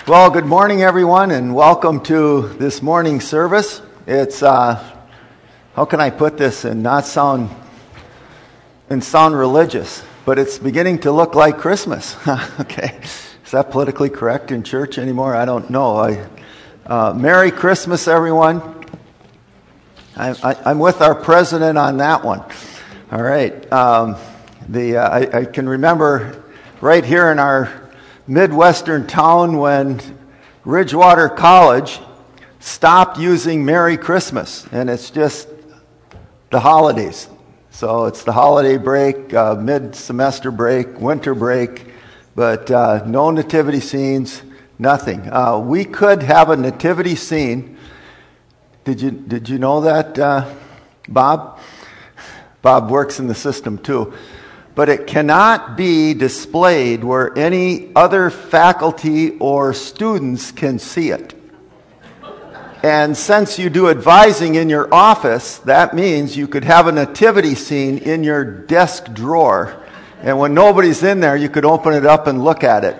Well, good morning, everyone, and welcome to this morning service. It's how can I put this and not sound religious? But it's beginning to look like Christmas. Okay, is that politically correct in church anymore? I don't know. Merry Christmas, everyone. I'm with our president on that one. All right. I can remember right here in our Midwestern town when Ridgewater College stopped using Merry Christmas, and it's just the holidays. So it's the holiday break, mid-semester break, winter break, but no nativity scenes, nothing. We could have a nativity scene. Did you know that, Bob? Bob works in the system too. But it cannot be displayed where any other faculty or students can see it. And since you do advising in your office, that means you could have a nativity scene in your desk drawer. And when nobody's in there, you could open it up and look at it.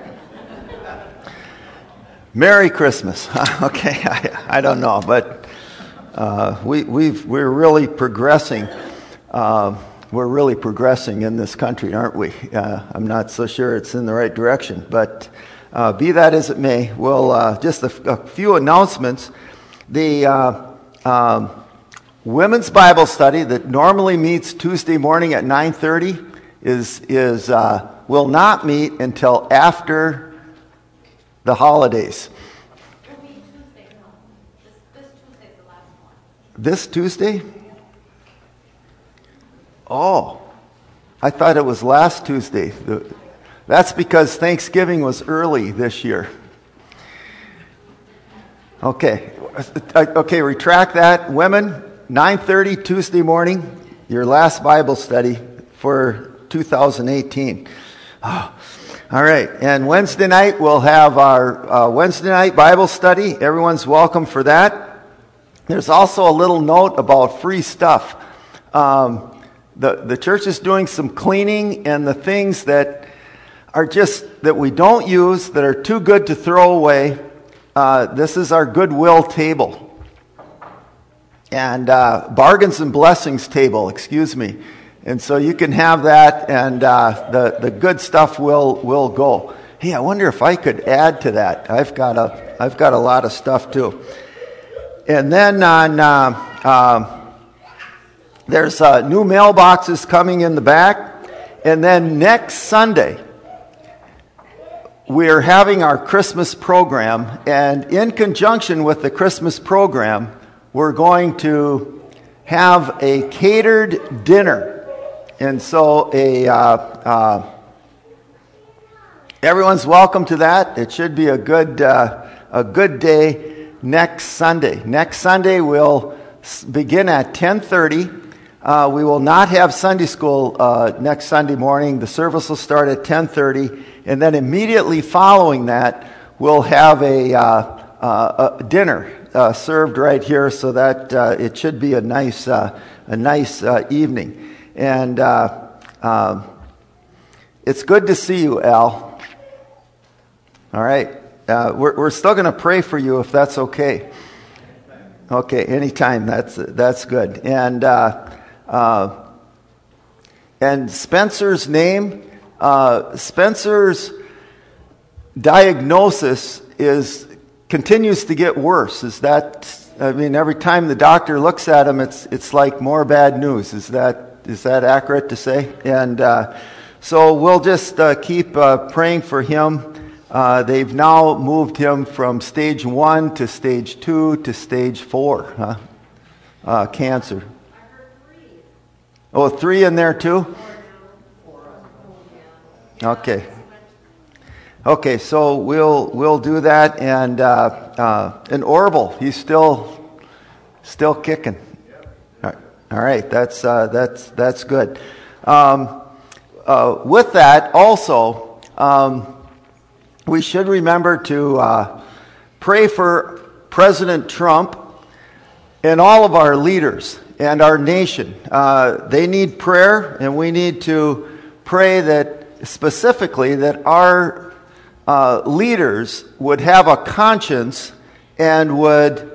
Merry Christmas. Okay, I don't know, but we're really progressing. We're really progressing in this country, aren't we? I'm not so sure it's in the right direction, but be that as it may, we'll just a few announcements. The women's Bible study that normally meets Tuesday morning at 9:30 will not meet until after the holidays. It'll be Tuesday, no. This Tuesday's the last one. This Tuesday? Oh, I thought it was last Tuesday. That's because Thanksgiving was early this year. Okay, retract that. Women, 9:30 Tuesday morning, your last Bible study for 2018. Oh, all right, and Wednesday night we'll have our Wednesday night Bible study. Everyone's welcome for that. There's also a little note about free stuff. The church is doing some cleaning, and the things that are just that we don't use, that are too good to throw away, this is our goodwill table. And bargains and blessings table, excuse me. And so you can have that, and the good stuff will go. Hey, I wonder if I could add to that. I've got a lot of stuff too. And then on there's new mailboxes coming in the back. And then next Sunday, we're having our Christmas program. And in conjunction with the Christmas program, we're going to have a catered dinner. And so everyone's welcome to that. It should be a good day next Sunday. Next Sunday, we'll begin at 10:30. We will not have Sunday school next Sunday morning. The service will start at 10:30, and then immediately following that, we'll have a dinner served right here, so that it should be a nice evening. And it's good to see you, Al. All right, we're still going to pray for you if that's okay. Okay, anytime. That's good. And Spencer's name, Spencer's diagnosis continues to get worse. Every time the doctor looks at him, it's like more bad news. Is that accurate to say? And so we'll just keep praying for him. They've now moved him from stage 1 to stage 2 to stage 4, cancer. Oh, 3 in there too? Okay. Okay, so we'll do that, and Orville, he's still kicking. All right, that's good. With that, also, we should remember to pray for President Trump and all of our leaders and our nation. They need prayer, and we need to pray that specifically that our leaders would have a conscience and would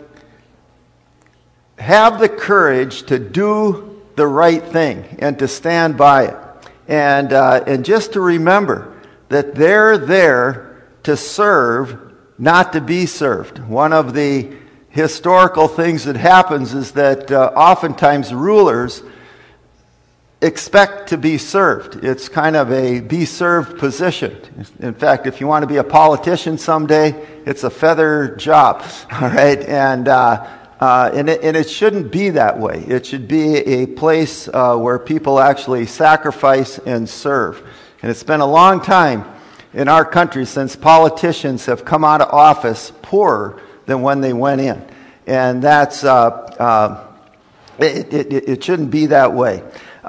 have the courage to do the right thing and to stand by it. And just to remember that they're there to serve, not to be served. One of the historical things that happens is that oftentimes rulers expect to be served. It's kind of a be served position. In fact, if you want to be a politician someday, it's a feather job. All right, and it shouldn't be that way. It should be a place where people actually sacrifice and serve. And it's been a long time in our country since politicians have come out of office poorer than when they went in, and that's it shouldn't be that way.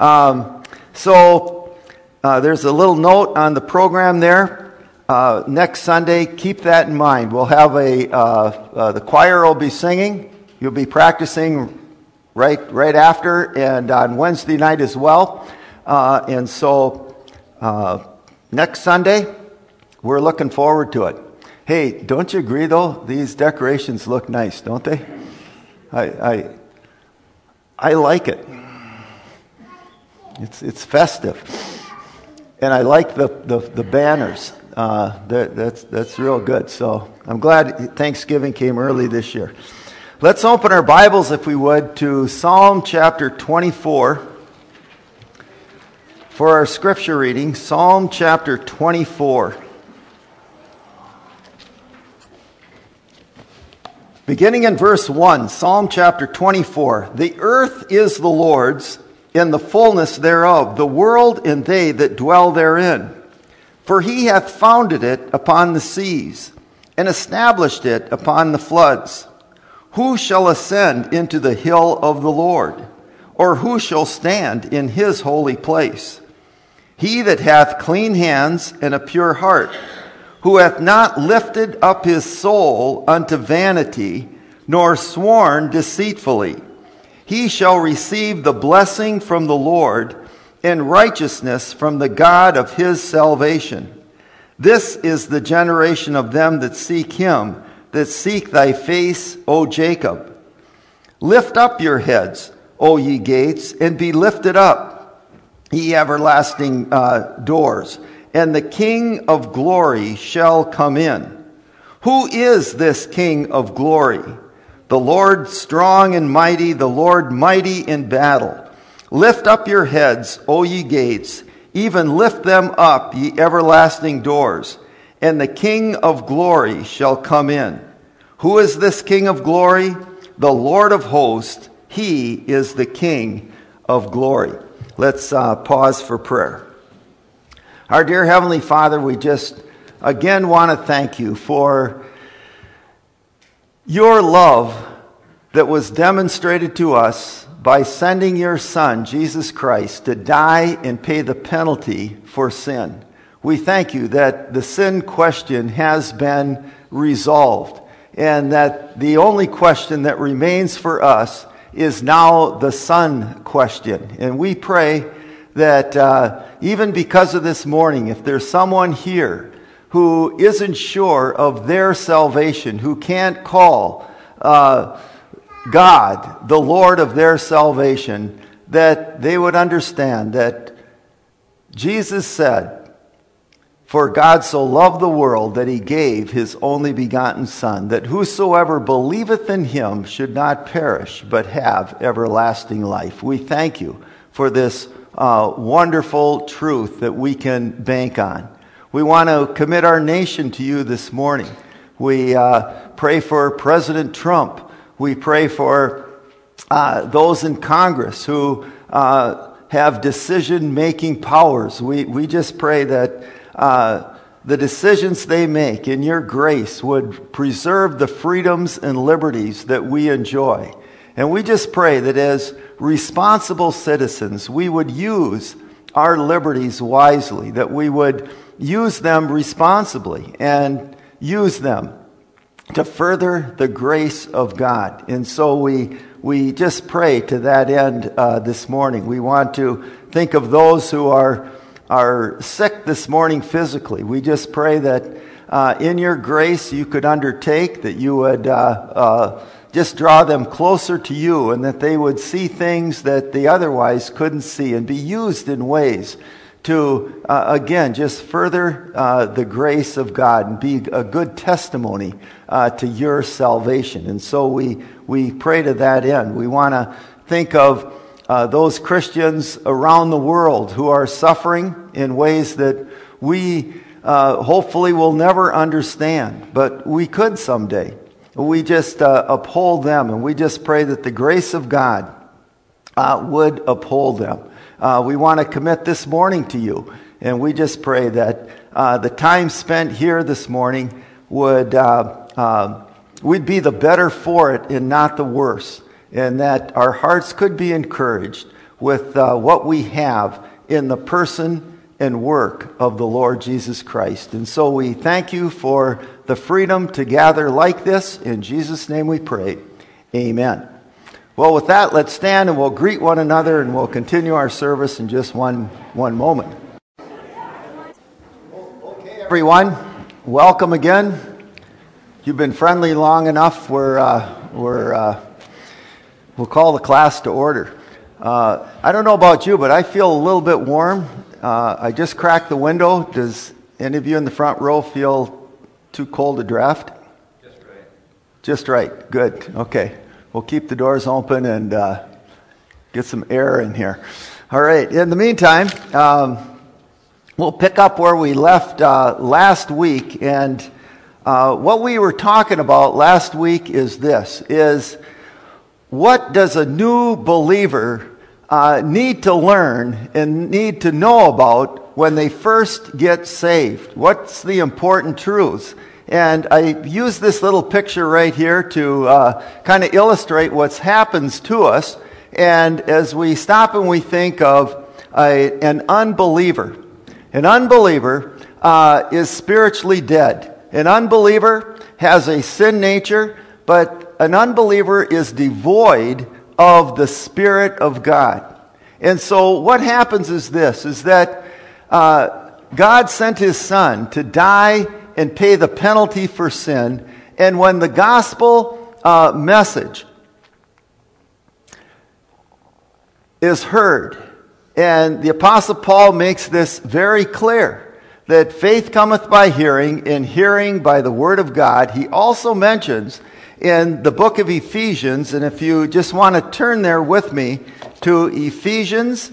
So there's a little note on the program there. Next Sunday, keep that in mind. We'll have the choir will be singing. You'll be practicing right after, and on Wednesday night as well. And so next Sunday, we're looking forward to it. Hey, don't you agree though? These decorations look nice, don't they? I like it. It's festive, and I like the banners. That's real good. So I'm glad Thanksgiving came early this year. Let's open our Bibles, if we would, to Psalm chapter 24 for our scripture reading. Psalm chapter 24. Beginning in verse 1, Psalm chapter 24. The earth is the Lord's, and the fullness thereof, the world and they that dwell therein. For he hath founded it upon the seas, and established it upon the floods. Who shall ascend into the hill of the Lord? Or who shall stand in his holy place? He that hath clean hands and a pure heart, who hath not lifted up his soul unto vanity, nor sworn deceitfully. He shall receive the blessing from the Lord, and righteousness from the God of his salvation. This is the generation of them that seek him, that seek thy face, O Jacob. Lift up your heads, O ye gates, and be lifted up, ye everlasting doors, and the King of glory shall come in. Who is this King of glory? The Lord strong and mighty, the Lord mighty in battle. Lift up your heads, O ye gates, even lift them up, ye everlasting doors, and the King of glory shall come in. Who is this King of glory? The Lord of hosts, he is the King of glory. Let's pause for prayer. Our dear Heavenly Father, we just again want to thank you for your love that was demonstrated to us by sending your Son, Jesus Christ, to die and pay the penalty for sin. We thank you that the sin question has been resolved, and that the only question that remains for us is now the Son question. And we pray that even because of this morning, if there's someone here who isn't sure of their salvation, who can't call God the Lord of their salvation, that they would understand that Jesus said, "For God so loved the world that he gave his only begotten Son, that whosoever believeth in him should not perish, but have everlasting life." We thank you for this wonderful truth that we can bank on. We want to commit our nation to you this morning. We pray for President Trump. We pray for those in Congress who have decision-making powers. We just pray that the decisions they make in your grace would preserve the freedoms and liberties that we enjoy. And we just pray that as responsible citizens, we would use our liberties wisely, that we would use them responsibly and use them to further the grace of God. And so we just pray to that end this morning. We want to think of those who are sick this morning physically. We just pray that in your grace you could undertake, that you would just draw them closer to you, and that they would see things that they otherwise couldn't see, and be used in ways to, again, just further the grace of God and be a good testimony to your salvation. And so we pray to that end. We want to think of those Christians around the world who are suffering in ways that we hopefully will never understand, but we could someday. We just uphold them, and we just pray that the grace of God would uphold them. We want to commit this morning to you, and we just pray that the time spent here this morning would we'd be the better for it and not the worse, and that our hearts could be encouraged with what we have in the person and work of the Lord Jesus Christ. And so we thank you for the freedom to gather like this. In Jesus' name we pray. Amen. Well, with that, let's stand and we'll greet one another, and we'll continue our service in just one moment. Okay, everyone, welcome again. You've been friendly long enough. We'll call the class to order. I don't know about you, but I feel a little bit warm. I just cracked the window. Does any of you in the front row feel too cold to draft? Just right. Just right. Good. Okay. We'll keep the doors open and get some air in here. All right. In the meantime, we'll pick up where we left last week. And what we were talking about last week is this, is what does a new believer need to learn and need to know about when they first get saved? What's the important truths? And I use this little picture right here to kind of illustrate what happens to us. And as we stop and we think of an unbeliever is spiritually dead. An unbeliever has a sin nature, but an unbeliever is devoid of the Spirit of God. And so what happens is this, is that God sent His Son to die and pay the penalty for sin. And when the gospel message is heard, and the Apostle Paul makes this very clear, that faith cometh by hearing, and hearing by the word of God. He also mentions in the book of Ephesians, and if you just want to turn there with me to Ephesians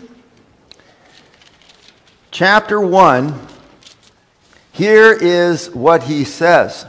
chapter 1, here is what he says.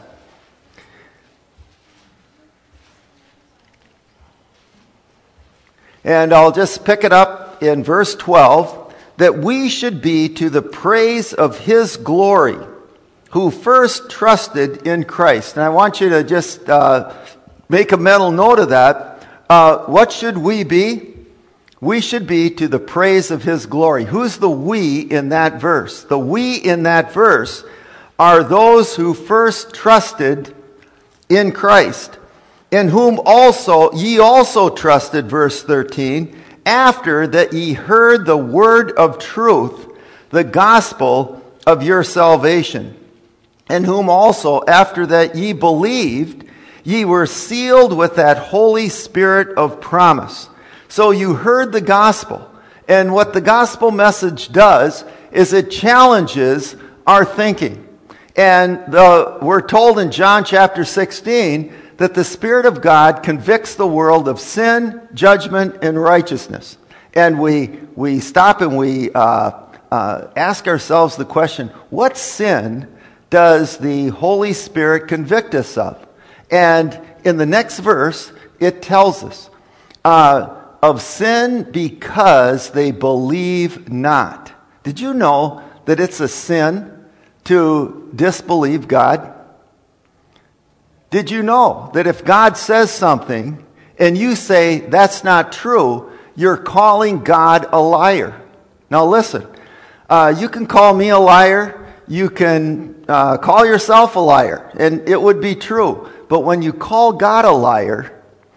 And I'll just pick it up in verse 12, that we should be to the praise of His glory, who first trusted in Christ. And I want you to just make a mental note of that. What should we be? We should be to the praise of His glory. Who's the we in that verse? The we in that verse are those who first trusted in Christ, in whom also ye also trusted, verse 13, after that ye heard the word of truth, the gospel of your salvation, in whom also after that ye believed, ye were sealed with that Holy Spirit of promise. So you heard the gospel. And what the gospel message does is it challenges our thinking. And we're told in John chapter 16 that the Spirit of God convicts the world of sin, judgment, and righteousness. And we stop and we ask ourselves the question, what sin does the Holy Spirit convict us of? And in the next verse, it tells us, of sin because they believe not. Did you know that it's a sin to disbelieve God? Did you know that if God says something and you say that's not true, you're calling God a liar? Now listen, you can call me a liar, you can call yourself a liar, and it would be true. But when you call God a liar,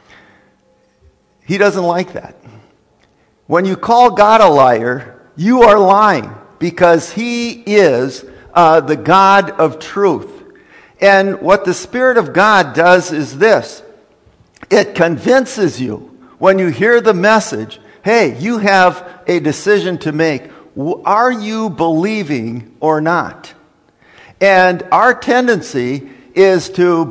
He doesn't like that. When you call God a liar, you are lying because He is the God of truth. And what the Spirit of God does is this. It convinces you when you hear the message, hey, you have a decision to make. Are you believing or not? And our tendency is to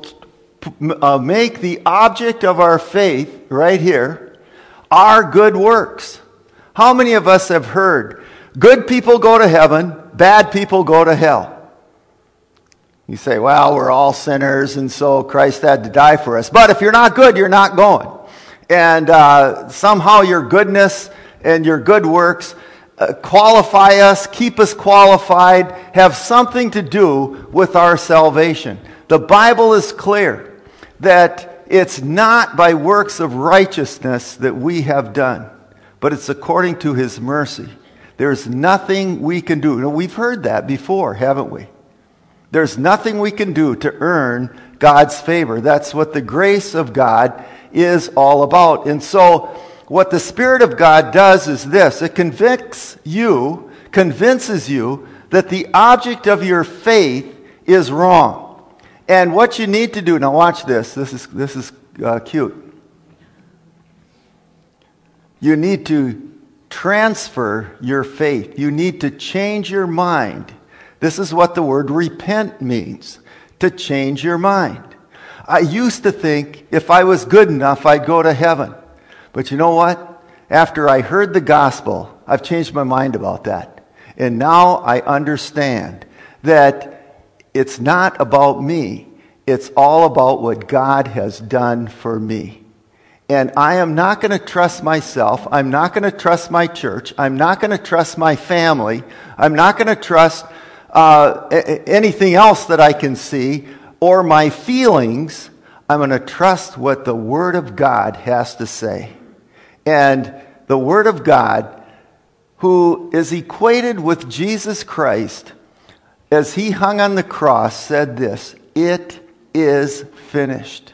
make the object of our faith right here our good works. How many of us have heard, good people go to heaven, bad people go to hell? You say, well, we're all sinners, and so Christ had to die for us. But if you're not good, you're not going. And somehow your goodness and your good works qualify us, keep us qualified, have something to do with our salvation. The Bible is clear that it's not by works of righteousness that we have done, but it's according to His mercy. There's nothing we can do. Now, we've heard that before, haven't we? There's nothing we can do to earn God's favor. That's what the grace of God is all about. And so, what the Spirit of God does is this. It convinces you that the object of your faith is wrong. And what you need to do, now watch this. This is cute. You need to transfer your faith. You need to change your mind. This is what the word repent means, to change your mind. I used to think if I was good enough, I'd go to heaven. But you know what? After I heard the gospel, I've changed my mind about that. And now I understand that it's not about me. It's all about what God has done for me. And I am not going to trust myself. I'm not going to trust my church. I'm not going to trust my family. I'm not going to trust anything else that I can see or my feelings. I'm going to trust what the Word of God has to say. And the Word of God, who is equated with Jesus Christ, as He hung on the cross, said this, "It is finished."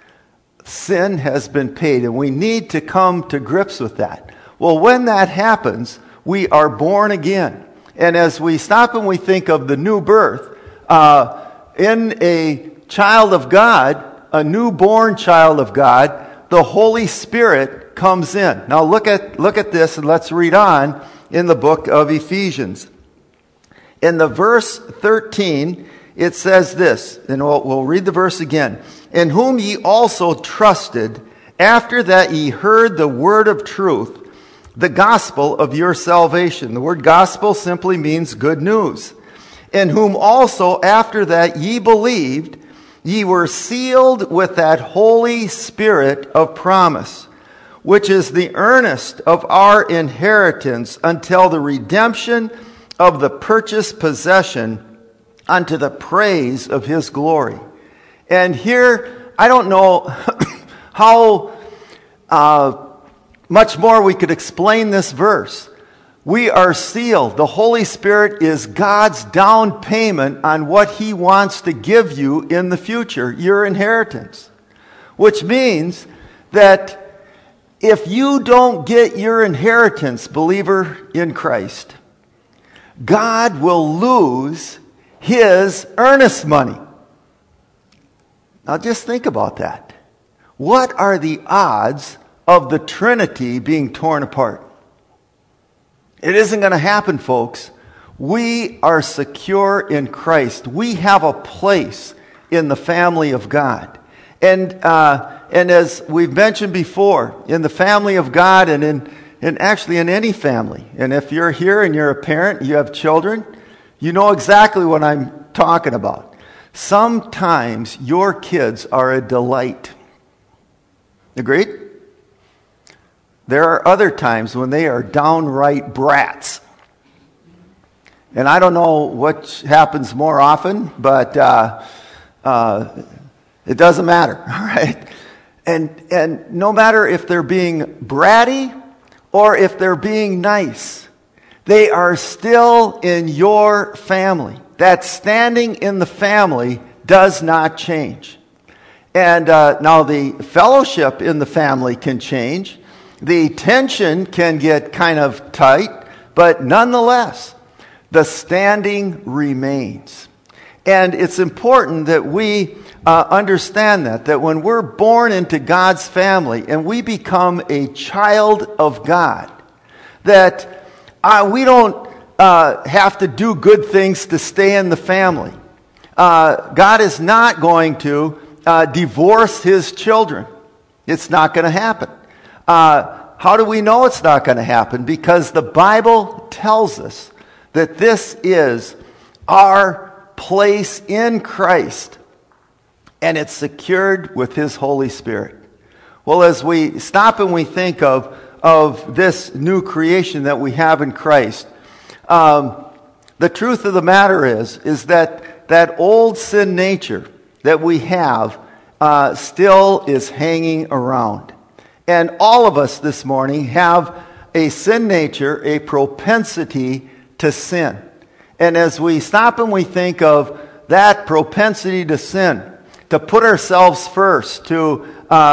Sin has been paid, and we need to come to grips with that. Well, when that happens, we are born again. And as we stop and we think of the new birth, in a child of God, a newborn child of God, the Holy Spirit comes in. Now look at this, and let's read on in the book of Ephesians. In the verse 13, it says this, and we'll read the verse again. "In whom ye also trusted, after that ye heard the word of truth, the gospel of your salvation." The word gospel simply means good news. "In whom also, after that ye believed, ye were sealed with that Holy Spirit of promise, which is the earnest of our inheritance until the redemption of the purchased possession unto the praise of His glory." And here, I don't know how much more we could explain this verse. We are sealed. The Holy Spirit is God's down payment on what He wants to give you in the future, your inheritance. Which means that if you don't get your inheritance, believer in Christ, God will lose His earnest money. Now just think about that. What are the odds of the Trinity being torn apart? It isn't going to happen, folks. We are secure in Christ. We have a place in the family of God. And as we've mentioned before, in the family of God and actually in any family, and if you're here and you're a parent, you have children, you know exactly what I'm talking about. Sometimes your kids are a delight. Agreed? There are other times when they are downright brats. And I don't know what happens more often, but it doesn't matter, all right? And no matter if they're being bratty or if they're being nice, they are still in your family. That standing in the family does not change. And now the fellowship in the family can change. The tension can get kind of tight, but nonetheless, the standing remains. And it's important that we understand that when we're born into God's family and we become a child of God, that we don't have to do good things to stay in the family. God is not going to divorce his children. It's not going to happen. How do we know it's not going to happen? Because the Bible tells us that this is our place in Christ, and it's secured with his Holy Spirit. Well, as we stop and we think of this new creation that we have in Christ, the truth of the matter is that old sin nature that we have still is hanging around. And all of us this morning have a sin nature, a propensity to sin. And as we stop and we think of that propensity to sin, to put ourselves first, to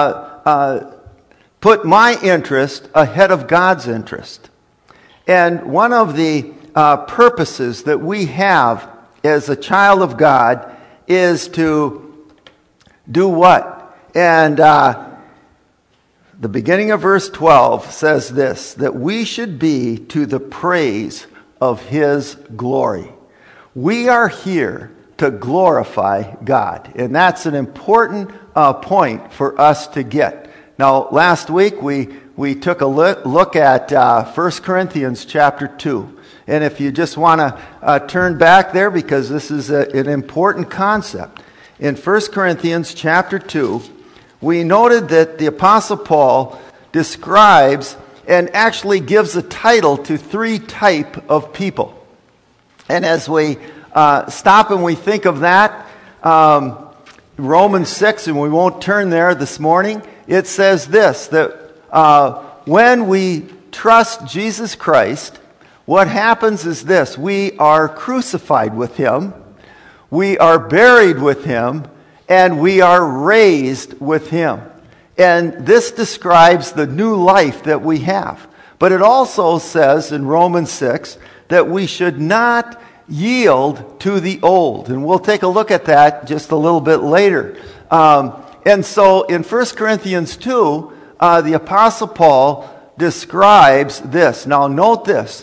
put my interest ahead of God's interest. And one of the purposes that we have as a child of God is to do what? And the beginning of verse 12 says this, that we should be to the praise of his glory. We are here to glorify God. And that's an important point for us to get. Now, last week we took a look at 1 Corinthians chapter 2. And if you just want to turn back there, because this is an important concept. In 1 Corinthians chapter 2, we noted that the Apostle Paul describes and actually gives a title to three types of people. And as we stop and we think of that, Romans 6, and we won't turn there this morning, it says this, that when we trust Jesus Christ, what happens is this: we are crucified with him, we are buried with him, and we are raised with him. And this describes the new life that we have. But it also says in Romans 6 that we should not yield to the old. And we'll take a look at that just a little bit later. And so in 1 Corinthians 2, the Apostle Paul describes this. Now note this.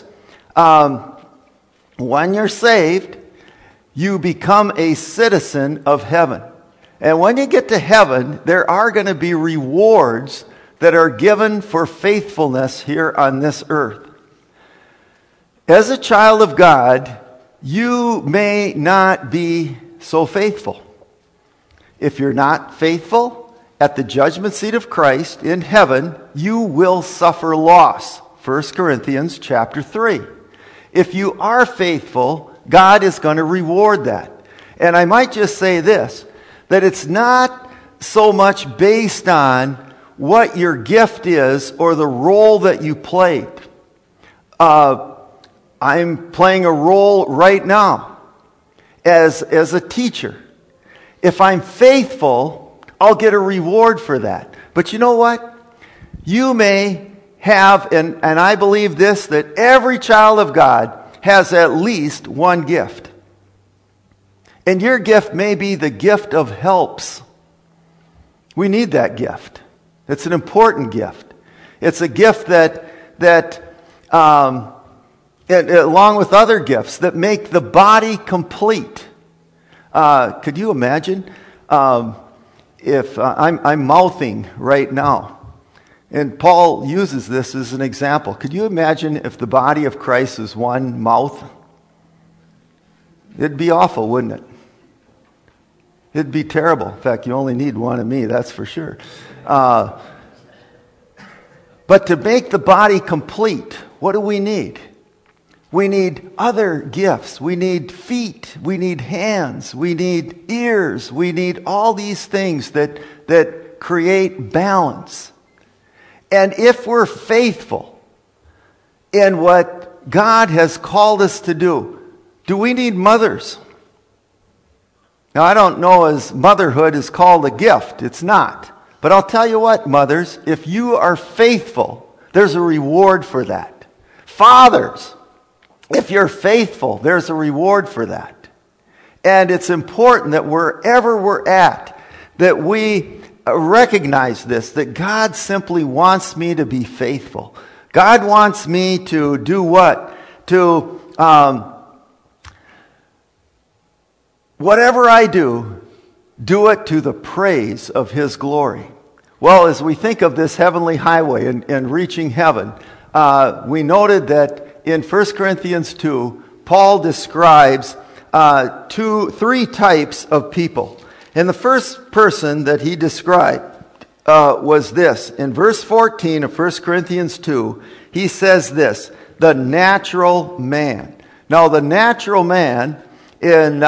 When you're saved, you become a citizen of heaven. And when you get to heaven, there are going to be rewards that are given for faithfulness here on this earth. As a child of God, you may not be so faithful. If you're not faithful at the judgment seat of Christ in heaven, you will suffer loss. 1 Corinthians chapter 3. If you are faithful, God is going to reward that. And I might just say this, that it's not so much based on what your gift is or the role that you played. I'm playing a role right now as a teacher. If I'm faithful, I'll get a reward for that. But you know what? You may have, and I believe this, that every child of God has at least one gift. And your gift may be the gift of helps. We need that gift. It's an important gift. It's a gift that along with other gifts, that make the body complete. Could you imagine if I'm mouthing right now? And Paul uses this as an example. Could you imagine if the body of Christ is one mouth? It'd be awful, wouldn't it? It'd be terrible. In fact, you only need one of me, that's for sure. But to make the body complete, what do we need? We need other gifts. We need feet. We need hands. We need ears. We need all these things that create balance. And if we're faithful in what God has called us to do we need mothers? Now, I don't know as motherhood is called a gift. It's not. But I'll tell you what, mothers, if you are faithful, there's a reward for that. Fathers, if you're faithful, there's a reward for that. And it's important that wherever we're at, that we recognize this, that God simply wants me to be faithful. God wants me to do what? To, whatever I do it to the praise of His glory. Well, as we think of this heavenly highway and reaching heaven, we noted that in 1 Corinthians 2, Paul describes three types of people. And the first person that he described was this. In verse 14 of 1 Corinthians 2, he says this, the natural man. Now, the natural man in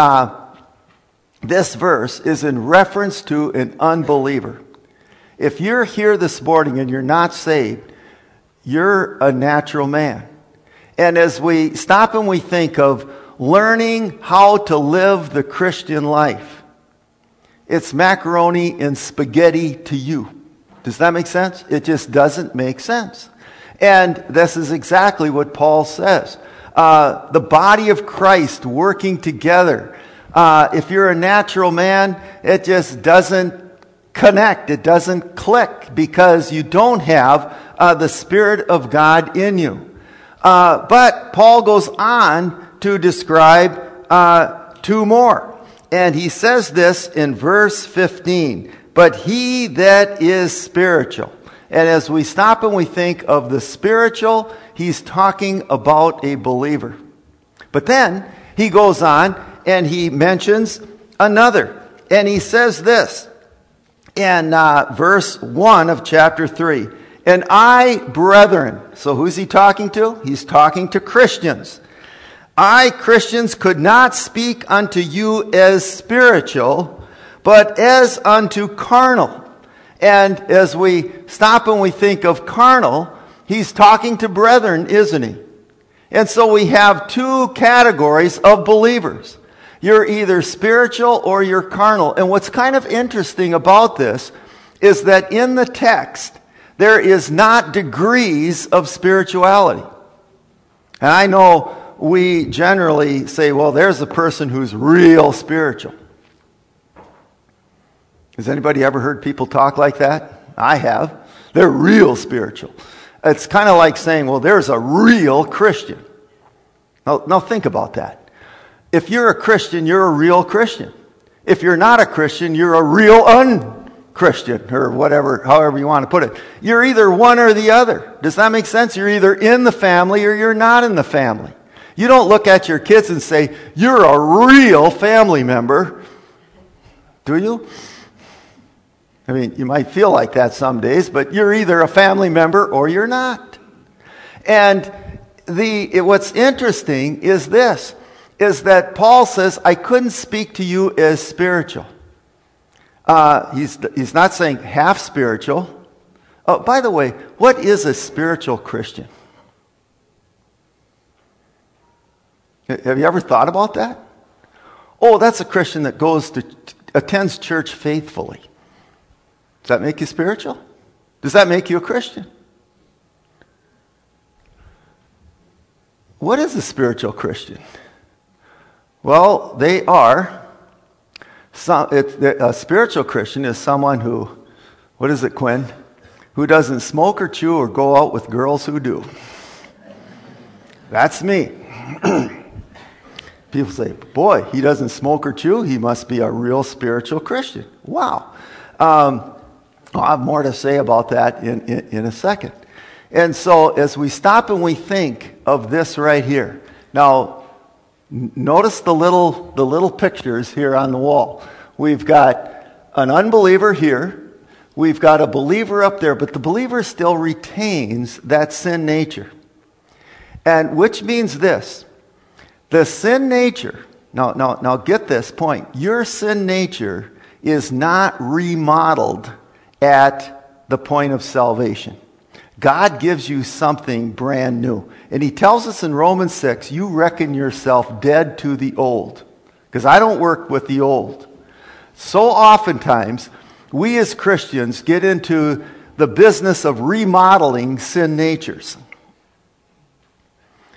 this verse is in reference to an unbeliever. If you're here this morning and you're not saved, you're a natural man. And as we stop and we think of learning how to live the Christian life, it's macaroni and spaghetti to you. Does that make sense? It just doesn't make sense. And this is exactly what Paul says. The body of Christ working together. If you're a natural man, it just doesn't connect. It doesn't click because you don't have the Spirit of God in you. But Paul goes on to describe two more. And he says this in verse 15. But he that is spiritual. And as we stop and we think of the spiritual, he's talking about a believer. But then he goes on and he mentions another. And he says this in verse 1 of chapter 3. And I, brethren, so who's he talking to? He's talking to Christians. I, Christians, could not speak unto you as spiritual, but as unto carnal. And as we stop and we think of carnal, he's talking to brethren, isn't he? And so we have two categories of believers. You're either spiritual or you're carnal. And what's kind of interesting about this is that in the text, there is not degrees of spirituality. And I know we generally say, well, there's a person who's real spiritual. Has anybody ever heard people talk like that? I have. They're real spiritual. It's kind of like saying, well, there's a real Christian. Now think about that. If you're a Christian, you're a real Christian. If you're not a Christian, you're a real un-Christian, or whatever, however you want to put it. You're either one or the other. Does that make sense? You're either in the family or you're not in the family. You don't look at your kids and say, you're a real family member. Do you? I mean, you might feel like that some days, but you're either a family member or you're not. And what's interesting is this, is that Paul says, I couldn't speak to you as spiritual. He's not saying half spiritual. Oh, by the way, what is a spiritual Christian? Have you ever thought about that? Oh, that's a Christian that attends church faithfully. Does that make you spiritual? Does that make you a Christian? What is a spiritual Christian? Well, they are. A spiritual Christian is someone who, what is it, Quinn? Who doesn't smoke or chew or go out with girls who do. That's me. People say, boy, he doesn't smoke or chew. He must be a real spiritual Christian. Wow. I'll have more to say about that in a second. And so as we stop and we think of this right here. Now, notice the little pictures here on the wall. We've got an unbeliever here. We've got a believer up there, but the believer still retains that sin nature. And which means this. The sin nature, now get this point. Your sin nature is not remodeled at the point of salvation. God gives you something brand new. And he tells us in Romans 6, you reckon yourself dead to the old. Because I don't work with the old. So oftentimes, we as Christians get into the business of remodeling sin natures.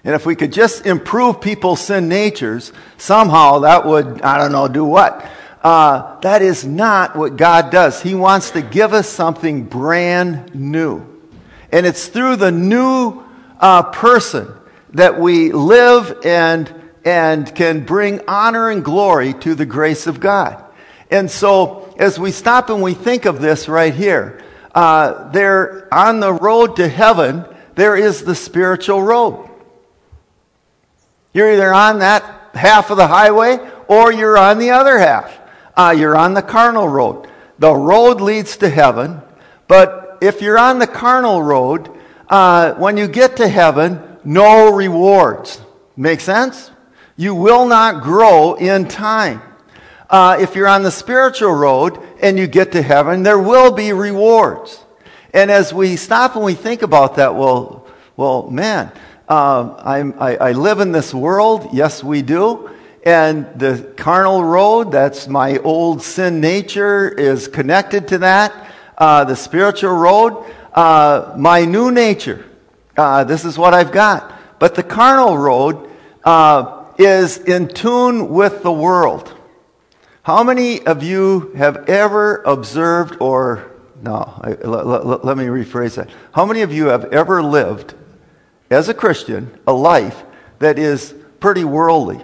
And if we could just improve people's sin natures, somehow that would, I don't know, do what? That is not what God does. He wants to give us something brand new. And it's through the new person that we live and can bring honor and glory to the grace of God. And so, as we stop and we think of this right here, there on the road to heaven, there is the spiritual road. You're either on that half of the highway or you're on the other half. You're on the carnal road. The road leads to heaven, but if you're on the carnal road, when you get to heaven, no rewards. Make sense? You will not grow in time. If you're on the spiritual road and you get to heaven, there will be rewards. And as we stop and we think about that, well, man, I live in this world. Yes, we do. And the carnal road, that's my old sin nature, is connected to that. The spiritual road, my new nature. This is what I've got. But the carnal road is in tune with the world. How many of you have ever observed let me rephrase that. How many of you have ever lived as a Christian a life that is pretty worldly?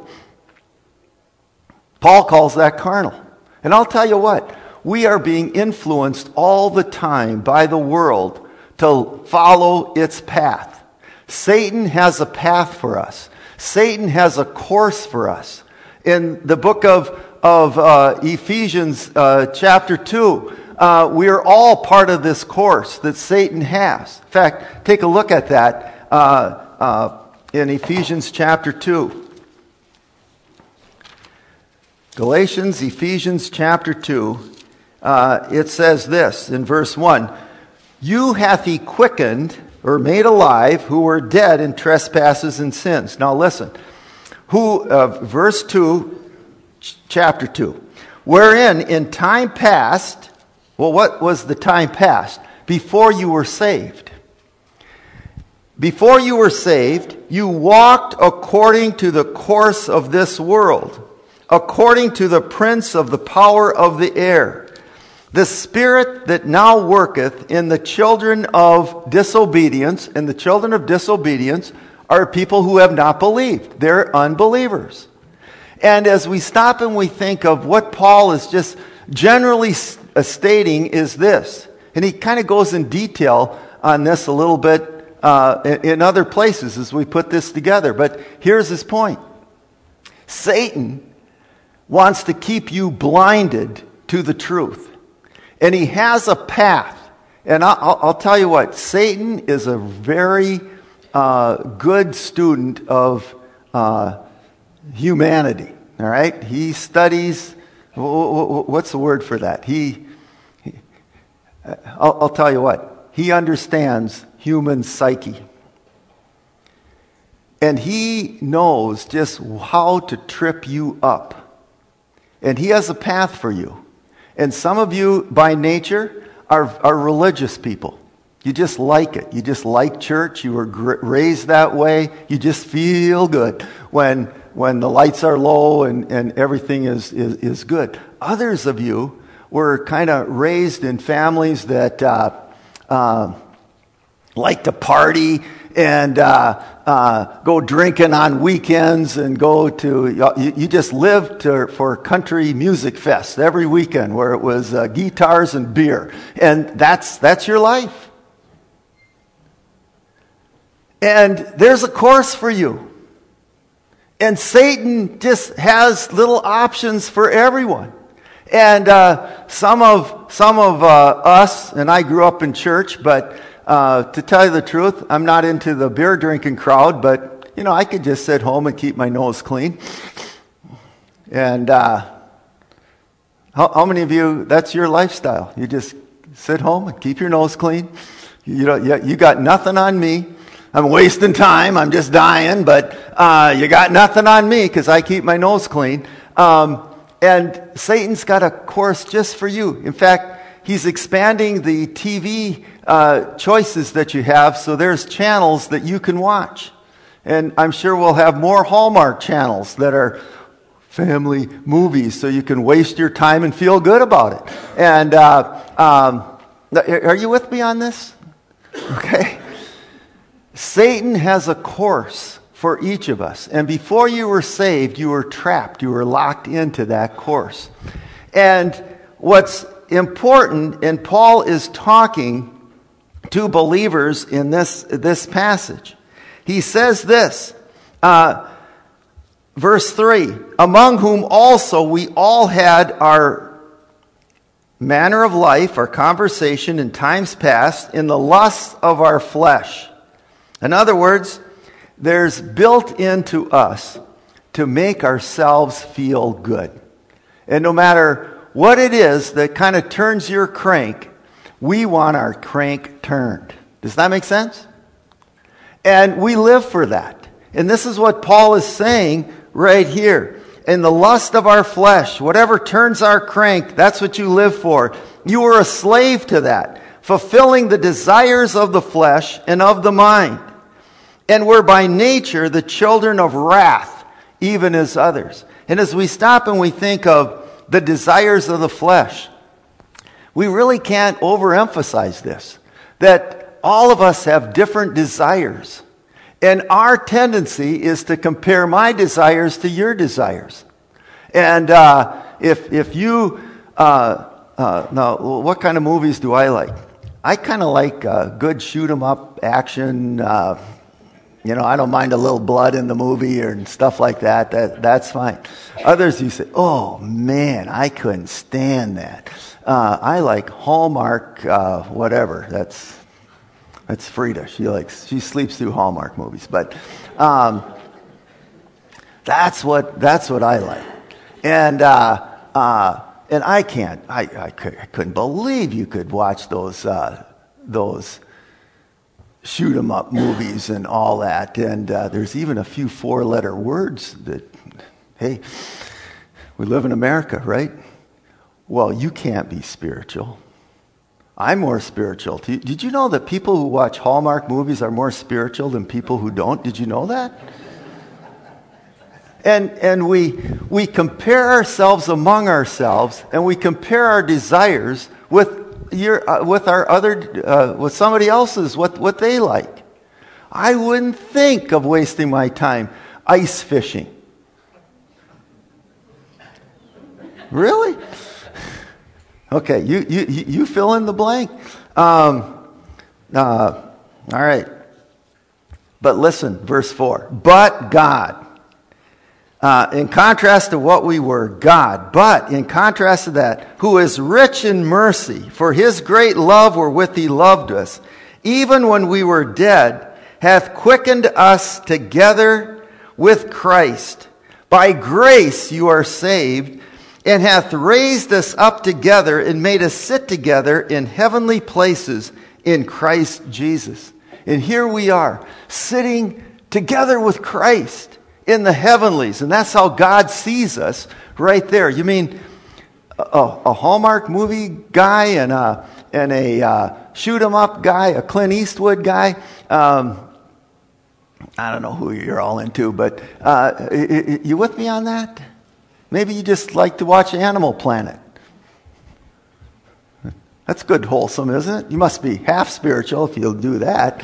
Paul calls that carnal. And I'll tell you what, we are being influenced all the time by the world to follow its path. Satan has a path for us. Satan has a course for us. In the book of Ephesians chapter 2, we are all part of this course that Satan has. In fact, take a look at that in Ephesians chapter 2. Galatians, Ephesians chapter 2, it says this in verse 1, "You hath he quickened," or made alive, "who were dead in trespasses and sins." Now listen, verse 2, chapter 2, "wherein in time past," well, what was the time past? Before you were saved. "Before you were saved, you walked according to the course of this world, according to the prince of the power of the air, the spirit that now worketh in the children of disobedience." And the children of disobedience are people who have not believed. They're unbelievers. And as we stop and we think of what Paul is just generally stating is this, and he kind of goes in detail on this a little bit in other places as we put this together. But here's his point. Satan wants to keep you blinded to the truth. And he has a path. And I'll tell you what, Satan is a very good student of humanity. All right? He studies, what's the word for that? I'll tell you what, he understands human psyche. And he knows just how to trip you up. And he has a path for you. And some of you, by nature, are religious people. You just like it. You just like church. You were raised that way. You just feel good when the lights are low and everything is good. Others of you were kind of raised in families that like to party and go drinking on weekends and go to, you just lived for country music fest every weekend where it was guitars and beer. And that's your life. And there's a course for you. And Satan just has little options for everyone. And some of us, and I grew up in church, but to tell you the truth, I'm not into the beer drinking crowd, but I could just sit home and keep my nose clean. And how many of you, that's your lifestyle? You just sit home and keep your nose clean. You got nothing on me. I'm wasting time. I'm just dying, but you got nothing on me because I keep my nose clean. And Satan's got a course just for you. In fact, he's expanding the TV choices that you have, so there's channels that you can watch. And I'm sure we'll have more Hallmark channels that are family movies so you can waste your time and feel good about it. And are you with me on this? Okay. Satan has a course for each of us. And before you were saved, you were trapped. You were locked into that course. And what's important, and Paul is talking to believers in this passage. He says this, verse 3, among whom also we all had our manner of life, our conversation in times past, in the lusts of our flesh. In other words, there's built into us to make ourselves feel good. And no matter what it is that kind of turns your crank, we want our crank turned. Does that make sense? And we live for that. And this is what Paul is saying right here. In the lust of our flesh, whatever turns our crank, that's what you live for. You were a slave to that, fulfilling the desires of the flesh and of the mind. And were by nature the children of wrath, even as others. And as we stop and we think of the desires of the flesh, we really can't overemphasize this, that all of us have different desires. And our tendency is to compare my desires to your desires. And if you, now, what kind of movies do I like? I kind of like good shoot-'em-up action. I don't mind a little blood in the movie and stuff like that. That's fine. Others, you say, oh man, I couldn't stand that. I like Hallmark, whatever. That's Frida. She sleeps through Hallmark movies, but that's what I like. And I can't. I couldn't believe you could watch those shoot 'em up movies and all that. And there's even a few 4-letter words that, hey, we live in America, right? Well, you can't be spiritual. I'm more spiritual. Did you know that people who watch Hallmark movies are more spiritual than people who don't? Did you know that? And we compare ourselves among ourselves, and we compare our desires with somebody else's, what they like. I wouldn't think of wasting my time ice fishing. Really? Okay, you fill in the blank. All right. But listen, verse 4. But God. In contrast to what we were, God. But in contrast to that, who is rich in mercy, for his great love wherewith he loved us, even when we were dead, hath quickened us together with Christ. By grace you are saved, and hath raised us up together and made us sit together in heavenly places in Christ Jesus. And here we are, sitting together with Christ in the heavenlies. And that's how God sees us right there. You mean a Hallmark movie guy and a shoot-'em-up guy, a Clint Eastwood guy? I don't know who you're all into, but you with me on that? Maybe you just like to watch Animal Planet. That's good wholesome, isn't it? You must be half spiritual if you'll do that.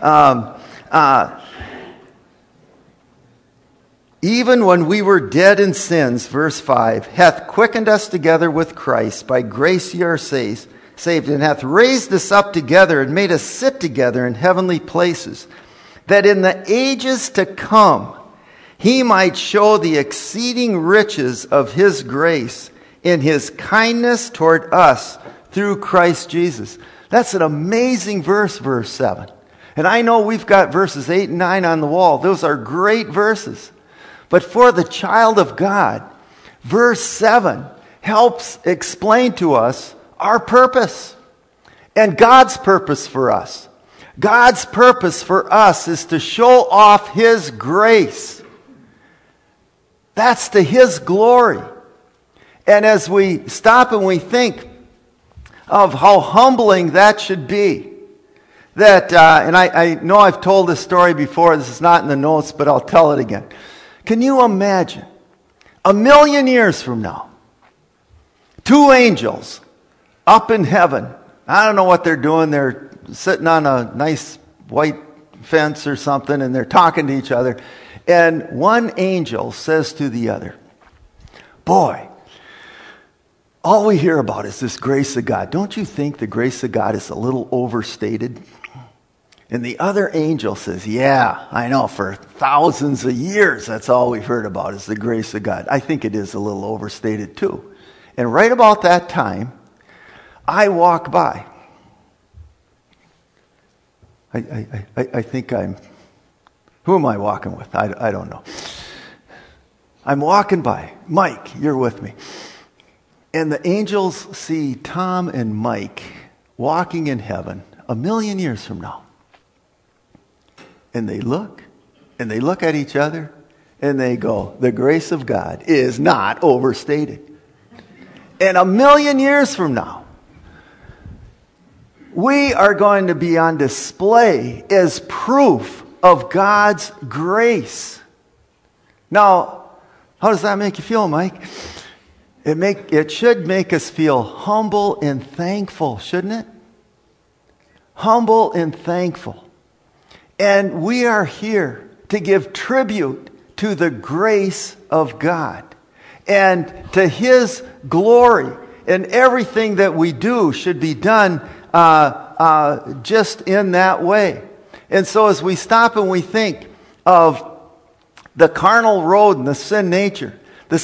Even when we were dead in sins, verse 5, hath quickened us together with Christ. By grace ye are saved, and hath raised us up together and made us sit together in heavenly places, that in the ages to come he might show the exceeding riches of his grace in his kindness toward us through Christ Jesus. That's an amazing verse 7. And I know we've got verses 8 and 9 on the wall. Those are great verses. But for the child of God, verse 7 helps explain to us our purpose and God's purpose for us. God's purpose for us is to show off his grace. That's to his glory. And as we stop and we think of how humbling that should be, that, and I know I've told this story before, this is not in the notes, but I'll tell it again. Can you imagine, 1,000,000 years from now, 2 angels up in heaven, I don't know what they're doing, they're sitting on a nice white fence or something, and they're talking to each other, and one angel says to the other, boy, all we hear about is this grace of God. Don't you think the grace of God is a little overstated? And the other angel says, yeah, I know, for thousands of years, that's all we've heard about is the grace of God. I think it is a little overstated too. And right about that time, I walk by. I think who am I walking with? I don't know. I'm walking by. Mike, you're with me. And the angels see Tom and Mike walking in heaven 1,000,000 years from now. And they look at each other, and they go, the grace of God is not overstated. And 1,000,000 years from now, we are going to be on display as proof of God's grace. Now, how does that make you feel, Mike? It should make us feel humble and thankful, shouldn't it? Humble and thankful. And we are here to give tribute to the grace of God and to His glory. And everything that we do should be done just in that way. And so as we stop and we think of the carnal road and the sin nature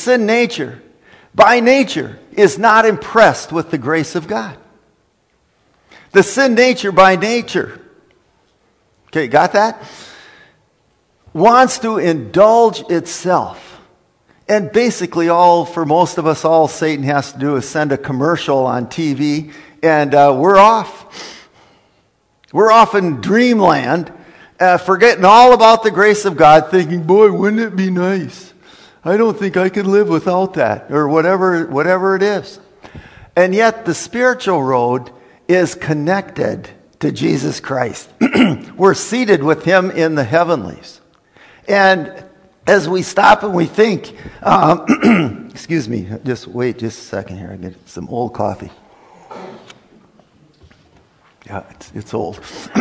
by nature is not impressed with the grace of God. The sin nature by nature, okay, got that? Wants to indulge itself. And basically for most of us, all Satan has to do is send a commercial on TV and we're off. We're off in dreamland, forgetting all about the grace of God, thinking, boy, wouldn't it be nice? I don't think I could live without that, or whatever it is. And yet the spiritual road is connected to Jesus Christ. We're seated with Him in the heavenlies. And as we stop and we think, excuse me, just wait just a second here. I get some old coffee. Yeah, it's old.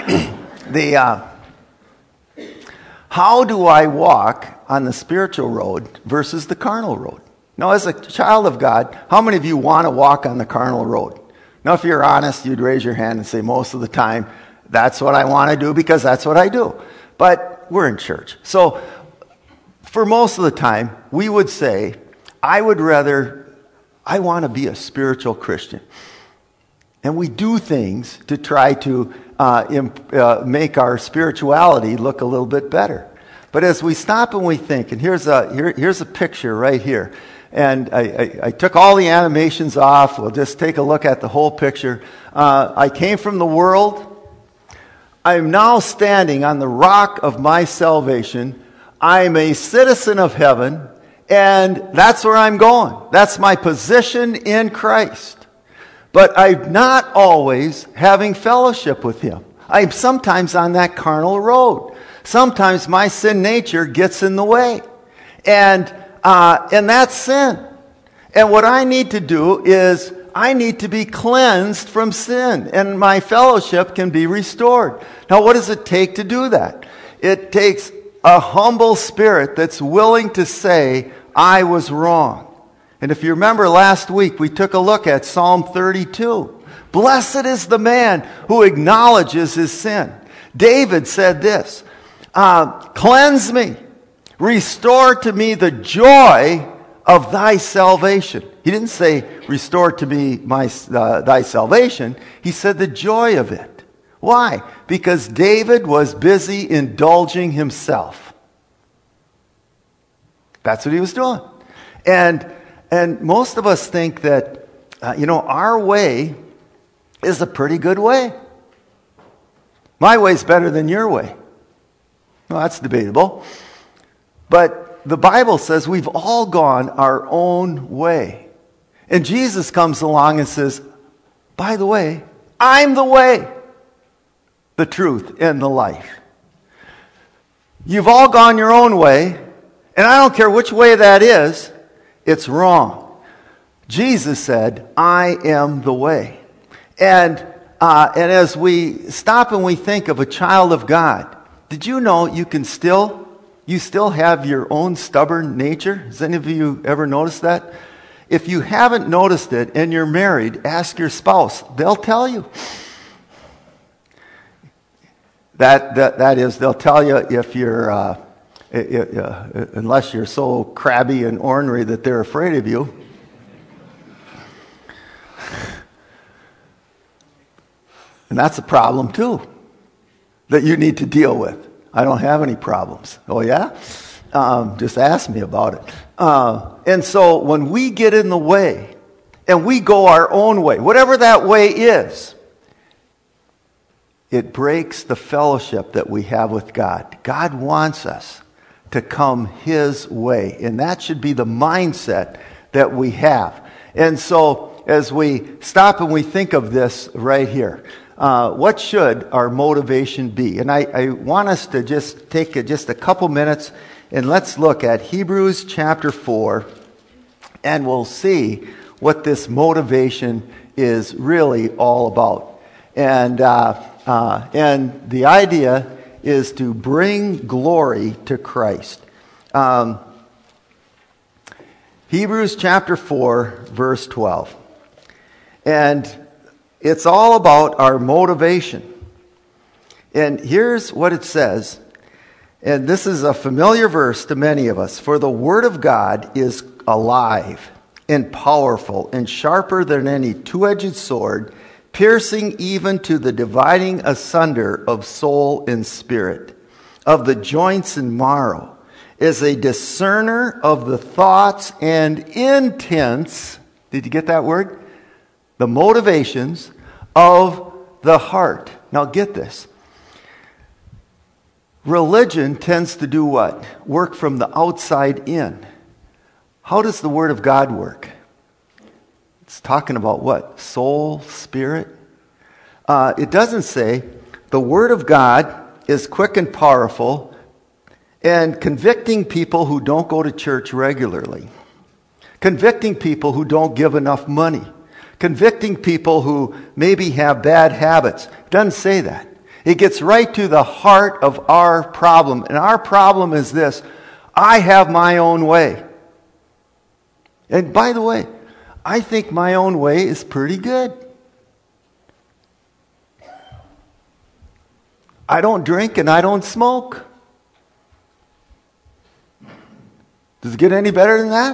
How do I walk on the spiritual road versus the carnal road? Now, as a child of God, how many of you want to walk on the carnal road? Now, if you're honest, you'd raise your hand and say, most of the time, that's what I want to do because that's what I do. But we're in church. So, for most of the time, we would say, I want to be a spiritual Christian. And we do things to try to make our spirituality look a little bit better. But as we stop and we think, and here's a picture right here. And I took all the animations off. We'll just take a look at the whole picture. I came from the world. I'm now standing on the rock of my salvation. I'm a citizen of heaven. And that's where I'm going. That's my position in Christ. But I'm not always having fellowship with Him. I'm sometimes on that carnal road. Sometimes my sin nature gets in the way. And that's sin. And what I need to do is I need to be cleansed from sin. And my fellowship can be restored. Now, what does it take to do that? It takes a humble spirit that's willing to say, I was wrong. And if you remember last week, we took a look at Psalm 32. Blessed is the man who acknowledges his sin. David said this, cleanse me, restore to me the joy of thy salvation. He didn't say, restore to me thy salvation. He said the joy of it. Why? Because David was busy indulging himself. That's what he was doing. And most of us think that, our way is a pretty good way. My way's better than your way. Well, that's debatable. But the Bible says we've all gone our own way. And Jesus comes along and says, by the way, I'm the way, the truth, and the life. You've all gone your own way, and I don't care which way that is, it's wrong. Jesus said, I am the way. And as we stop and we think of a child of God, did you know you still have your own stubborn nature? Has any of you ever noticed that? If you haven't noticed it and you're married, ask your spouse. They'll tell you. That is, they'll tell you if you're, unless you're so crabby and ornery that they're afraid of you. And that's a problem too, that you need to deal with. I don't have any problems. Oh yeah? Just ask me about it. And so when we get in the way and we go our own way, whatever that way is, it breaks the fellowship that we have with God. God wants us to come His way, and that should be the mindset that we have. And so as we stop and we think of this right here, what should our motivation be? And I want us to just take just a couple minutes and let's look at Hebrews chapter 4, and we'll see what this motivation is really all about. And the idea is to bring glory to Christ. Hebrews chapter 4, verse 12. And it's all about our motivation. And here's what it says. And this is a familiar verse to many of us. For the Word of God is alive and powerful and sharper than any two-edged sword, piercing even to the dividing asunder of soul and spirit, of the joints and marrow, is a discerner of the thoughts and intents. Did you get that word? The motivations of the heart. Now get this. Religion tends to do what? Work from the outside in. How does the Word of God work? It's talking about what? Soul, spirit? It doesn't say the Word of God is quick and powerful and convicting people who don't go to church regularly. Convicting people who don't give enough money. Convicting people who maybe have bad habits. It doesn't say that. It gets right to the heart of our problem. And our problem is this: I have my own way. And by the way, I think my own way is pretty good. I don't drink and I don't smoke. Does it get any better than that?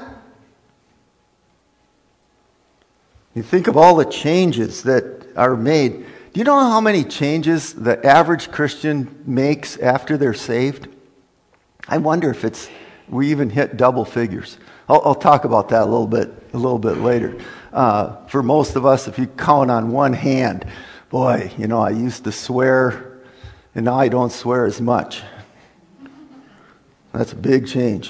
You think of all the changes that are made. Do you know how many changes the average Christian makes after they're saved? I wonder if we even hit double figures. I'll talk about that a little bit later. For most of us, if you count on one hand, boy, I used to swear, and now I don't swear as much. That's a big change.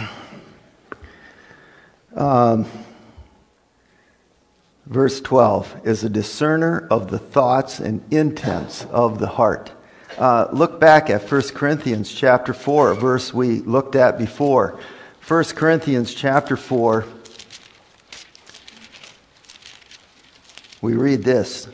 Verse 12 is a discerner of the thoughts and intents of the heart. Look back at 1 Corinthians chapter 4, a verse we looked at before. 1 Corinthians chapter 4, we read this.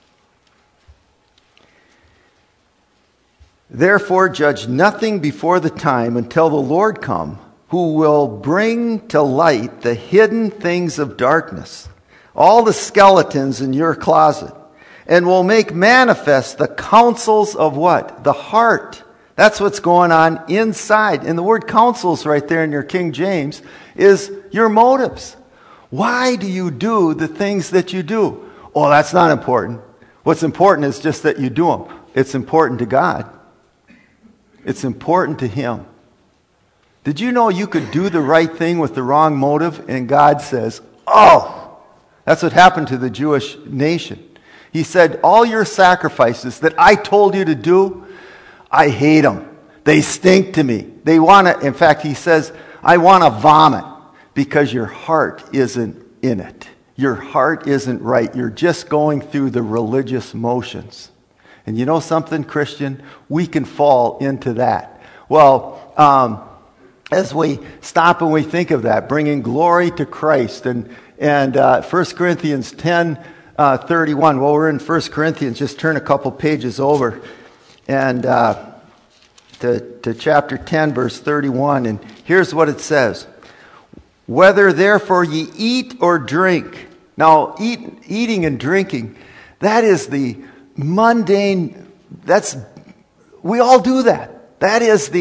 Therefore judge nothing before the time until the Lord come, who will bring to light the hidden things of darkness, all the skeletons in your closet, and will make manifest the counsels of what? The heart. That's what's going on inside. And the word counsels right there in your King James is your motives. Why do you do the things that you do? Oh, that's not important. What's important is just that you do them. It's important to God. It's important to Him. Did you know you could do the right thing with the wrong motive and God says, oh, that's what happened to the Jewish nation. He said, all your sacrifices that I told you to do, I hate them. They stink to me. They want to, in fact, he says, I want to vomit because your heart isn't in it. Your heart isn't right. You're just going through the religious motions. And you know something, Christian? We can fall into that. Well, as we stop and we think of that, bringing glory to Christ, and 1 Corinthians 10:31. Well, we're in 1 Corinthians. Just turn a couple pages over and to chapter 10, verse 31. And here's what it says. Whether therefore ye eat or drink. Now, eating and drinking, that is the mundane, we all do that. That is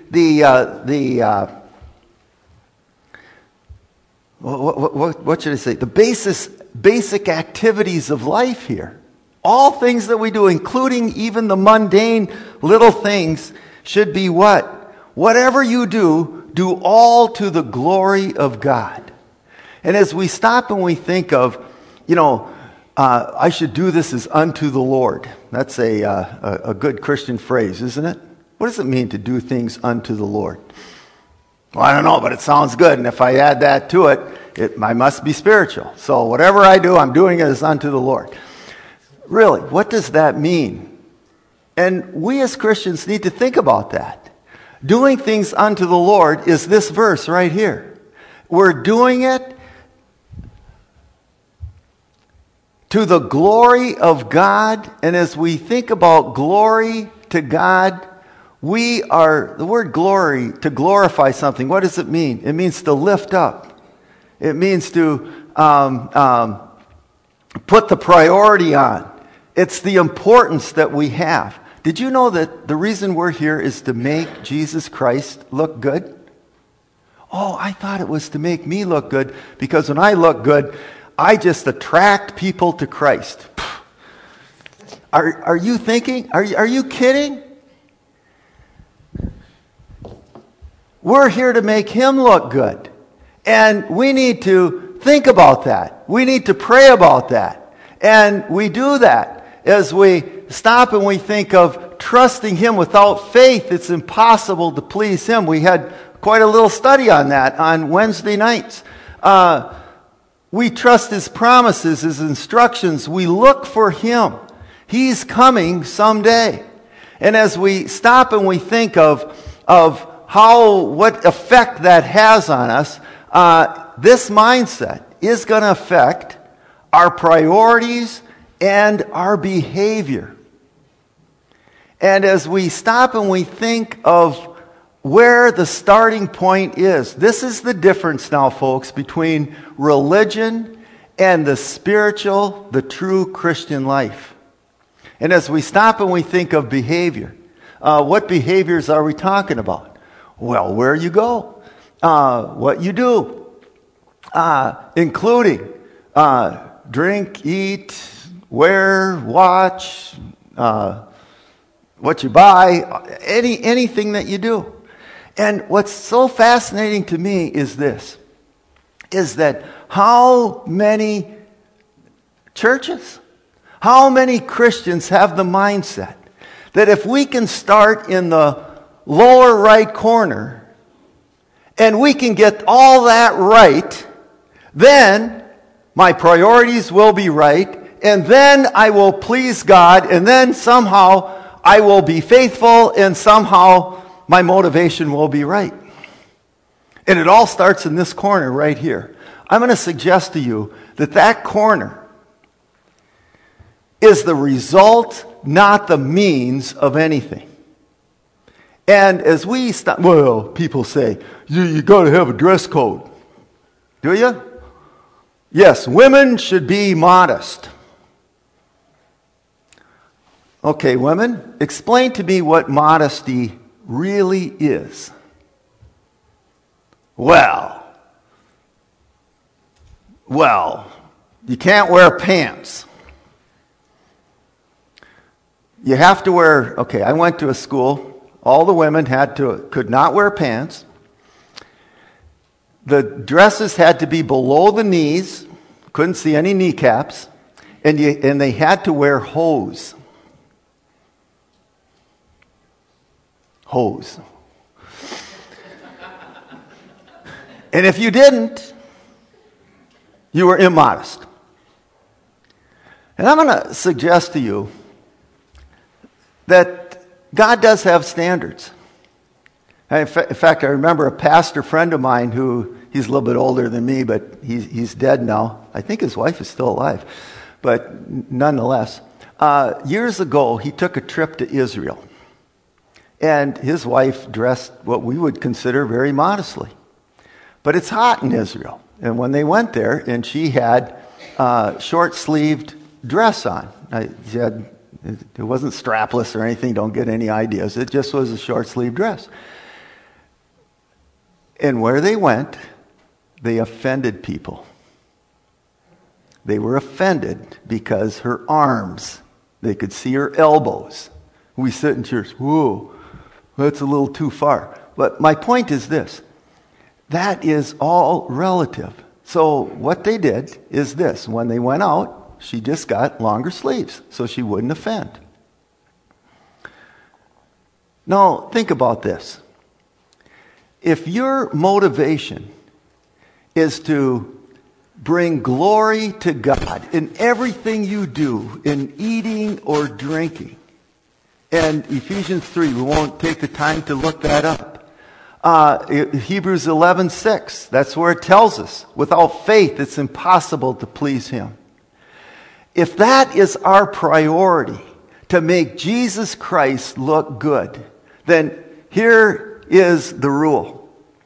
what should I say? The basic activities of life here. All things that we do, including even the mundane little things, should be what? Whatever you do all to the glory of God. And as we stop and we think of, I should do this as unto the Lord. That's a good Christian phrase, isn't it? What does it mean to do things unto the Lord? Well, I don't know, but it sounds good. And if I add that to it, I must be spiritual. So whatever I do, I'm doing it as unto the Lord. Really, what does that mean? And we as Christians need to think about that. Doing things unto the Lord is this verse right here. We're doing it to the glory of God. And as we think about glory to God, the word glory, to glorify something, what does it mean? It means to lift up. It means to put the priority on. It's the importance that we have. Did you know that the reason we're here is to make Jesus Christ look good? Oh, I thought it was to make me look good, because when I look good, I just attract people to Christ. Are you thinking? Are you kidding? We're here to make Him look good. And we need to think about that. We need to pray about that. And we do that as we stop and we think of trusting Him. Without faith, it's impossible to please Him. We had quite a little study on that on Wednesday nights. We trust His promises, His instructions. We look for Him. He's coming someday. And as we stop and we think of what effect that has on us, this mindset is going to affect our priorities and our behavior. And as we stop and we think of where the starting point is, this is the difference now, folks, between religion and the spiritual, the true Christian life. And as we stop and we think of behavior, what behaviors are we talking about? Well, where you go, what you do, including drink, eat, wear, watch, what you buy, anything that you do. And what's so fascinating to me is this, is that how many churches, how many Christians have the mindset that if we can start in the lower right corner and we can get all that right, then my priorities will be right, and then I will please God, and then somehow I will be faithful, and somehow my motivation will be right. And it all starts in this corner right here. I'm going to suggest to you that corner is the result, not the means of anything. And as we stop, well, people say, you got to have a dress code. Do you? Yes, women should be modest. Okay, women, explain to me what modesty really is. Well, you can't wear pants. You have to wear, okay, I went to a school, all the women could not wear pants. The dresses had to be below the knees, couldn't see any kneecaps, and they had to wear hose. Hose. And if you didn't, you were immodest. And I'm going to suggest to you that God does have standards. In fact, I remember a pastor friend of mine who, he's a little bit older than me, but he's dead now. I think his wife is still alive. But nonetheless, years ago, he took a trip to Israel. And his wife dressed what we would consider very modestly. But it's hot in Israel. And when they went there, and she had a short-sleeved dress on. It wasn't strapless or anything, don't get any ideas. It just was a short-sleeved dress. And where they went, they offended people. They were offended because her arms, they could see her elbows. We sit in church, whoa, that's a little too far. But my point is this, that is all relative. So what they did is this, when they went out, she just got longer sleeves so she wouldn't offend. Now, think about this. If your motivation is to bring glory to God in everything you do, in eating or drinking, and Ephesians 3, we won't take the time to look that up. Hebrews 11:6, that's where it tells us, without faith it's impossible to please Him. If that is our priority, to make Jesus Christ look good, then here is the rule.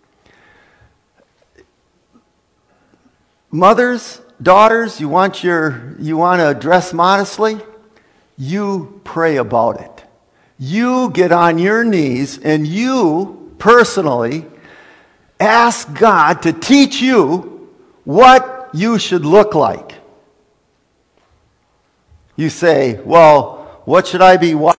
Mothers, daughters, you want to dress modestly? You pray about it. You get on your knees and you personally ask God to teach you what you should look like. You say, well, what should I be watching